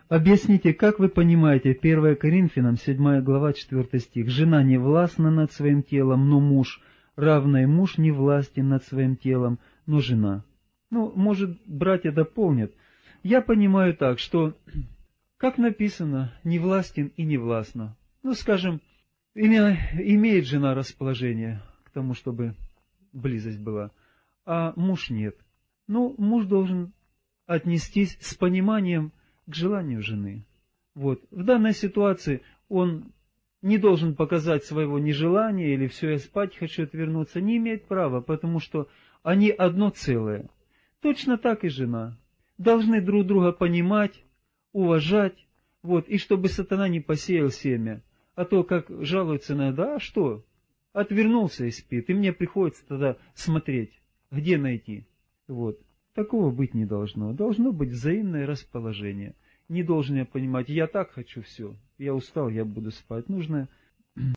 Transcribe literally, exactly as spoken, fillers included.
Объясните, как вы понимаете первое Коринфянам, седьмая глава, четвёртый стих. «Жена не властна над своим телом, но муж, равно и муж не властен над своим телом, но жена». Ну, может, братья дополнят. Я понимаю так, что, как написано, не властен и не властна. Ну, скажем, имеет жена расположение к тому, чтобы близость была, а муж нет. Ну, муж должен отнестись с пониманием к желанию жены. Вот. В данной ситуации он не должен показать своего нежелания или все, я спать хочу, отвернуться, не имеет права, потому что они одно целое. Точно так и жена. Должны друг друга понимать, уважать, вот, и чтобы сатана не посеял семя. А то, как жалуются иногда, а что? Отвернулся и спит, и мне приходится тогда смотреть, где найти. Вот. Такого быть не должно. Должно быть взаимное расположение. Не должен я понимать, я так хочу все, я устал, я буду спать. Нужно